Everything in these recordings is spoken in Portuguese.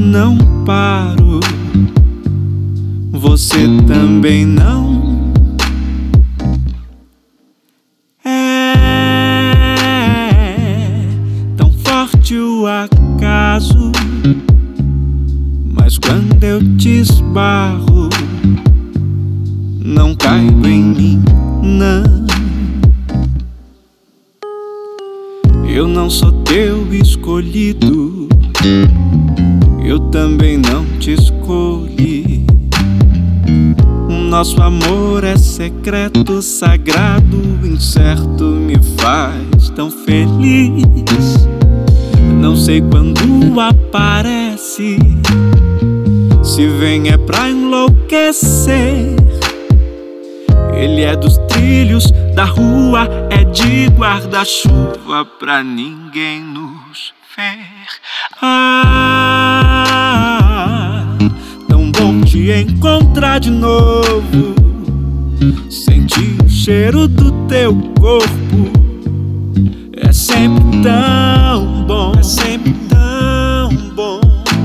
não paro, você também não. É tão forte o acaso, mas quando eu te esbarro, não caibo em mim, não. Eu não sou teu escolhido, eu também não te escolhi. O nosso amor é secreto, sagrado, incerto, me faz tão feliz. Não sei quando aparece, se vem é pra enlouquecer. Ele é dos trilhos da rua, é de guarda-chuva pra ninguém nos ver. Tão bom te encontrar de novo, sentir o cheiro do teu corpo. É sempre tão bom, é sempre tão bom.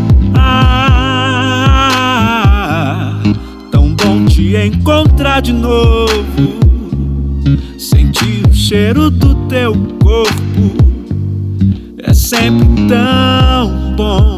Tão bom te encontrar de novo, sentir o cheiro do teu corpo. É sempre tão bom.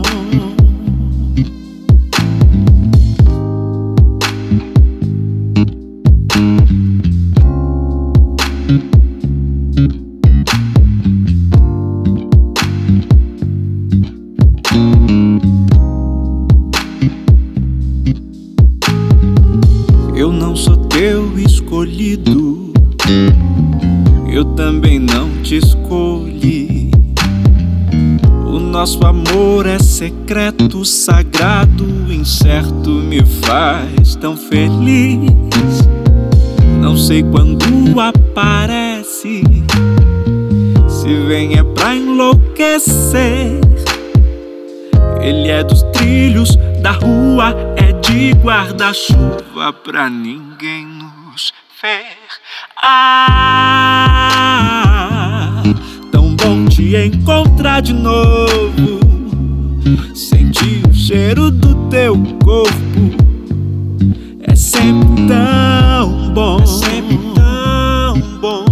Eu não sou teu escolhido, eu também não te escolhi. O nosso amor é secreto, sagrado, incerto, me faz tão feliz. Não sei quando aparece, se vem é pra enlouquecer. Ele é dos trilhos da rua, é de guarda-chuva pra ninguém nos ver. Tão bom te encontrar de novo, sentir o cheiro do teu corpo. É sempre tão bom, é sempre tão bom.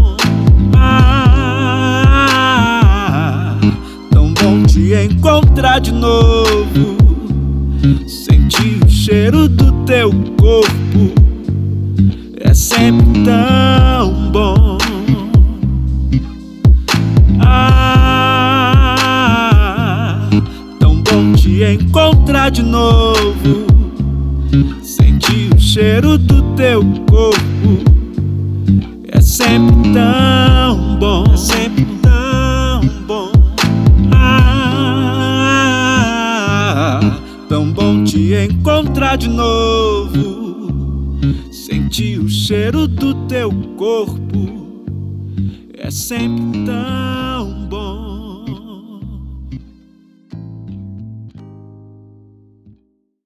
Tão bom te encontrar de novo, sentir o cheiro do teu corpo. É sempre tão bom. Tão bom te encontrar de novo, sentir o cheiro do teu corpo. É sempre tão bom, é sempre tão bom. Tão bom te encontrar de novo, sentir o cheiro do teu corpo. É sempre tão